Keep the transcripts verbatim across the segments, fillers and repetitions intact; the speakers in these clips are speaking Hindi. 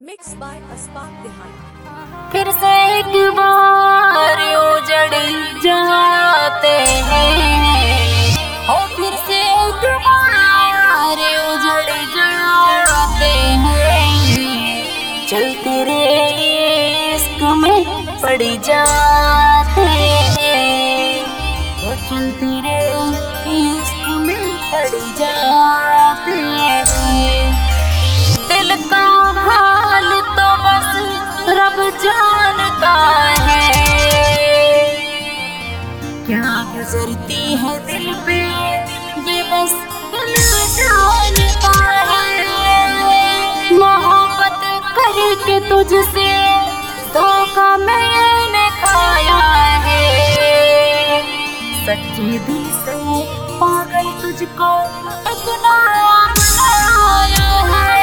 Mixed by Aspak Dehani। फिर से एक बार उजड़ जाते हैं, हो फिर से एक बार उजड़ जाते हैं, चलते रे इश्क में पड़ जाते हैं, हो चलते रे इश्क में पड़ जाते हैं। दिल का हाल तो बस रब जानता है, क्या गुजरती है दिल पे ये बस दिल जानता है। मोहब्बत करके तुझसे धोखा मैंने खाया है, सच्चे दिल से पागल तुझको इतना बनाया है।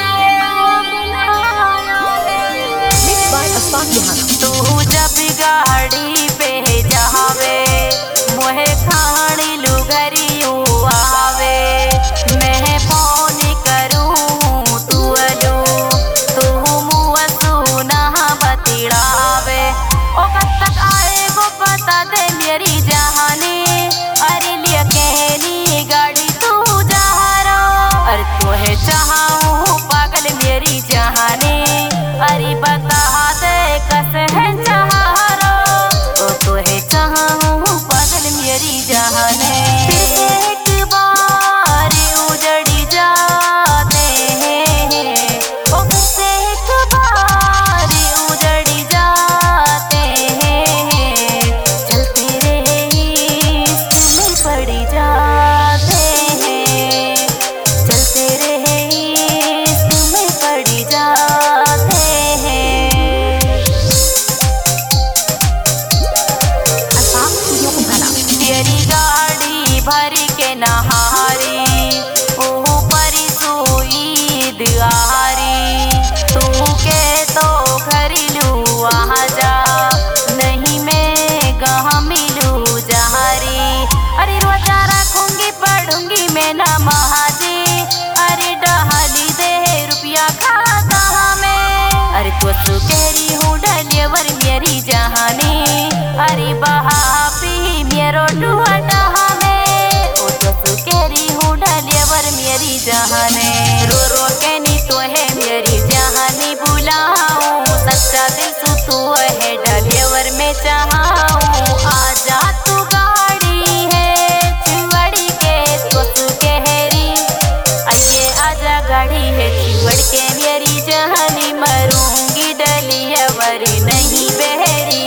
तू जब गाड़ी पे जावे मोहे खानी लुगरियो आवे, मैं फोन करूं तू अलो तू मुँह सुना बतिड़ावे। ओ कब तक आएगो पता दे मेरी जहानी, अरे लिया कहनी गाड़ी तू जा रहा, अरे तोहे चाहूं पागल मेरी जहानी, अरे बता दे कस है चारो तो तोहे चाहूं पागल मेरी जहाने। एक बार उजड़ जाते हैं, ओ फिर से एक बार उजड़ जाते हैं, चलते रे इश्क में पड़ जाते हैं, चलते रे इश्क में पड़ जाते हैं। तेरी गाड़ी भर के नहारी ऊपर सुईद आरी, तू के तो घर लू वहाँ जा नहीं मैं गहाँ मिलू जहारी, अरे रोजा रखूंगी पढ़ूंगी मैं ना महाजी, अरे डहाली दे रुपया खाता में, अरे तो सुकेरी हूँ डलेवर मेरी जहानी, अरे बहा पी मेरो डुहटा में, ओ तो सुकेरी हूँ डलेवर मेरी जहाने। रो रो के नी तो है मेरी जहानी बुलाऊं, सच्चा दिल सु तू है डलेवर में चाहूं, आजा तू गाड़ी है चिवड़ी के तो सुकेरी, आइए आजा गाड़ी है चिवड़ के मेरी जहानी, मरूंगी डलेवर नहीं बहरी।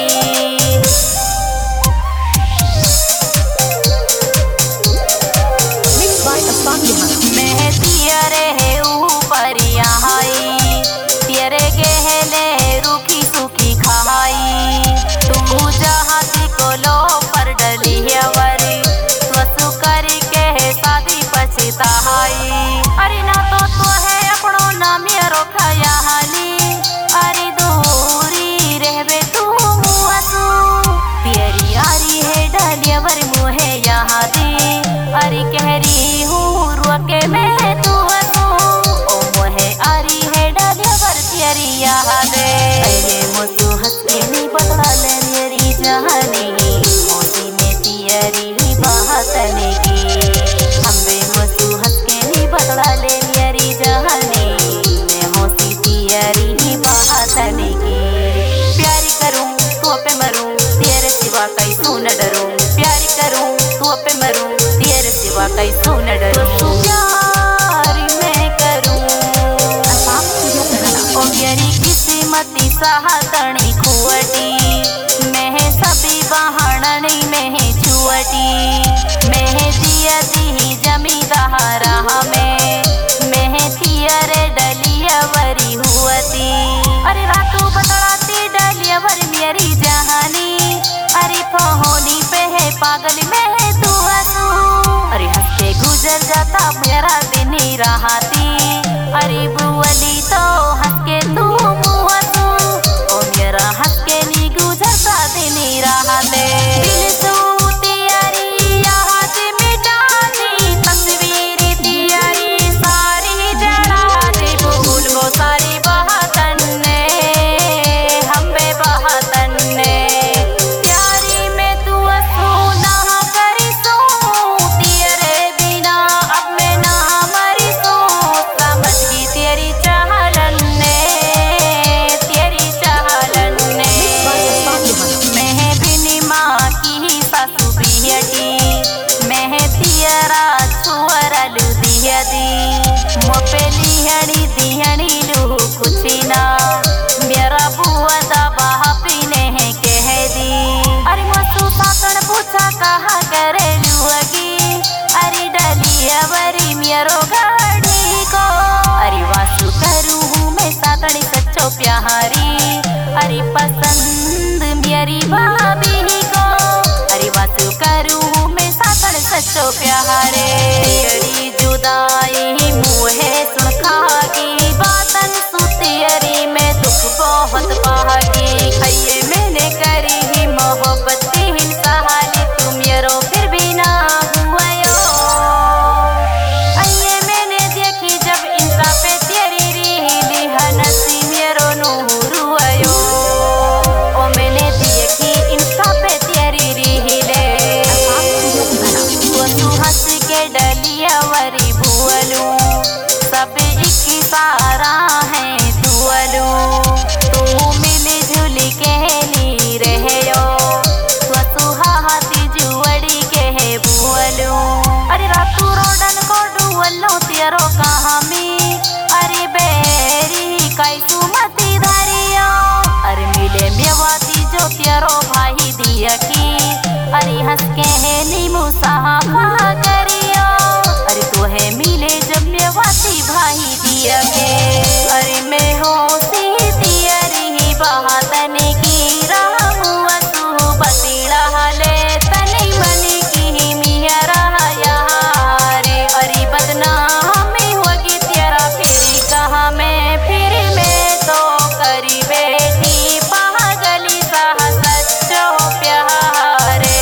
मैं तियरे है ऊपर आई, तेरे गहले रूखी सूखी खाई, तू जहाती को लो पर डली है वरी, वसु करके शादी पछताई, अरे ना तो तो है अपनो ना मेरो खयाली, अरे दूरी रहबे तू मुआसू, तेरी यारी है डलियावर मुहे यहाँ दी, अरे कहरी हूँ रुके मैं तू हूँ, ओ मोहे आरी है डलियावर तेरी यादें, अरे मुझको हंस के नहीं बदला ले मेरी जहानी, मोती में तेरी बात लगी, हमें मुझको हंस के नहीं बदला ले मेरी जहानी, मैं होती तेरी बात लगी। प्यारी करूं तू पे मरूं तेरे सिवा कहीं तू न डरूं, प्यारी करूं तू पे मरूं तेरे सिवा कहीं तू न डरूं, प्यार मैं करूं ओ मेरी किस्मती साहतनी खुवटी, मैं सभी बहानी में छुअटी, मैं दिया दी जमींदार में मैं तियरे डलियावरी हुआती, अरे रातों बतलाती डलियावर मेरी जहानी, अरे फोनी पे है पागल में तू हंसू, अरे हंस के गुजर जाता मेरा दिन ही रहाती, अरे बुअली तो हंस के तू मुँह हंसू, ओ मेरा हंस के नहीं गुजरता दिन ही रहाते, दिल तू तियारी याद मिटानी, तस्वीर तियारी सारी जड़ा दे भूल वो सारी बात तियरो घड़ी को। अरे वासु करूँ मैं साकड़ी सच्चो प्यारी, अरे पसंद मेरी भाभी को। अरे वासु करूँ मैं साकड़ सच्चो प्यारे, तेरी जुदाई मुहे सुन खागी, बातन सुती अरे मैं दुख बहुत पागी। खैये मैंने करी ही मोहब्बत ही सहाली, तुम यारो फिर भी ना हुआ यो। अये मैंने देखी जब इंस्टा पे तेरी रीली, हनसी मेरो नूर हुआ यो। ओ मैंने देखी इंस्टा पे तेरी रीले, वो तू हंस के डलिया वरी भुअलू, सब एक सारा है दुअलू। तू मिली जुली कहली रहे यो, अरे रातू रोडन को डुअलो तेरो कहामी, अरे बेरी कैसु मती धरियो। अरे मिले मेवाती जो तेरो भाई दिया की, अरे हंस के है नीमू साहा करियो। अरे तू है मिले जब मेवाती भाई दिया के, अरे मैं हो सी तियरी बहातने की रामुआ तू बतीड़ा हले तनी मनी की मिया रहा यार। अरे बदनामी होगी तेरा फिर कहा मैं, फिर मैं तो करी बेटी पागली सा सच्चो प्यारे।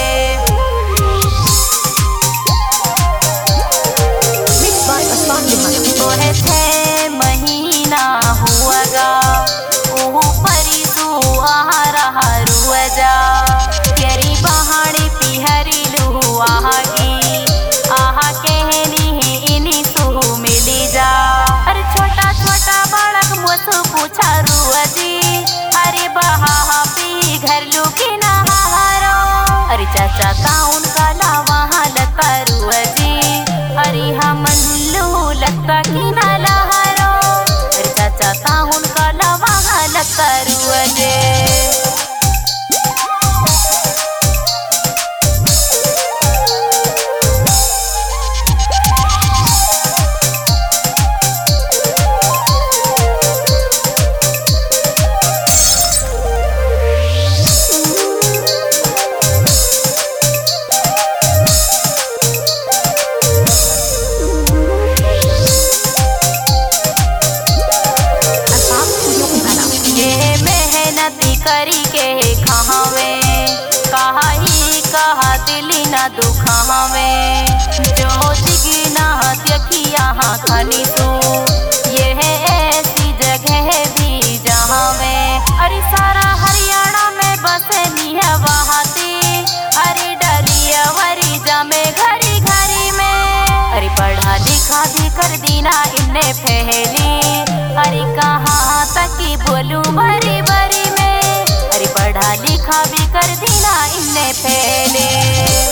तोहे छह महीना हुआ गा, ऊपरी तू आ रहा रुआ जा, तेरी बहाड़ी पिहरी लू आगी, आहा कहनी इनी तू मिली जा। अरे छोटा छोटा बालक मुझसे पूछा रुआ जी, अरे बहा पी घर लू की नहारो। अरे चाचा ताउन का लावा लता रुआ जी, अरे हम लू लगता की ना लहारो। अरे चाचा ताउन का लावा लता रुआ जे। करी के खावे कहा ही कहा दिली ना दुखावे, जो जिगी ना त्यकी यहाँ खाली तू, ये है ऐसी जगह भी जहाँ में। अरे सारा हरियाणा में बसनी है वहाती, अरे डलिया वरी जामे घरी घरी में। अरे पढ़ा लिखा भी कर दीना इन्ने पहली, अरे कहाँ तक की बोलूं भरी भरी में। अरे पढ़ा लिखा भी कर दीना इन्ने पहले।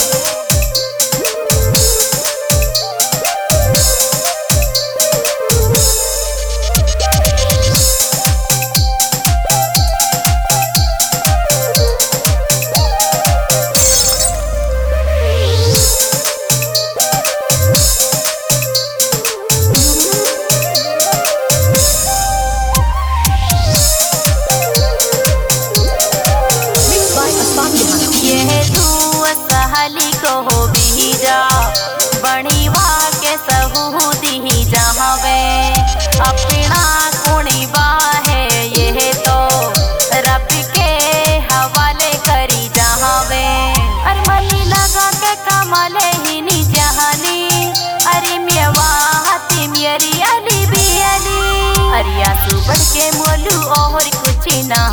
सहली को हो भी जा बणीवा के सहूदी ही जहावे, अपना कुणी बाहे ये तो रब के हवाले करी जहावे। अरे मनी लगा के कमाले ही नी जहानी, अरे मेवाती मेरी अली भी अली। अरे आंसू बढ़ के मोलू और कुछ ना